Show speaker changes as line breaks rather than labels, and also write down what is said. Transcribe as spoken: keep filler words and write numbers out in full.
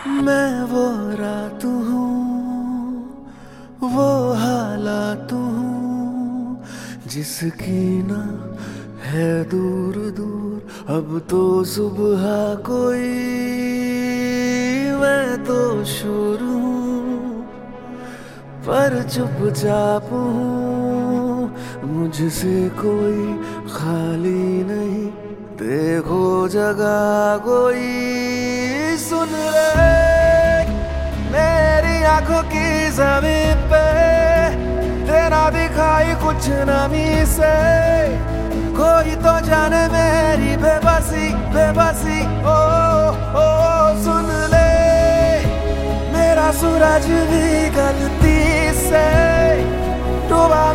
मैं वो रात हूँ, वो हालात हूँ जिसकी ना है दूर दूर अब तो सुबह कोई। मैं तो शुरू हूँ पर चुपचाप हूँ, मुझसे कोई खाली नहीं, देखो जगह कोई। सुन ले मेरी आंखों की जमीन पे तेरा दिखाई कुछ नमी से, कोई तो जाने मेरी बेबसी बेबसी। ओ ओ सुन ले मेरा सूरज भी गलती से डूबा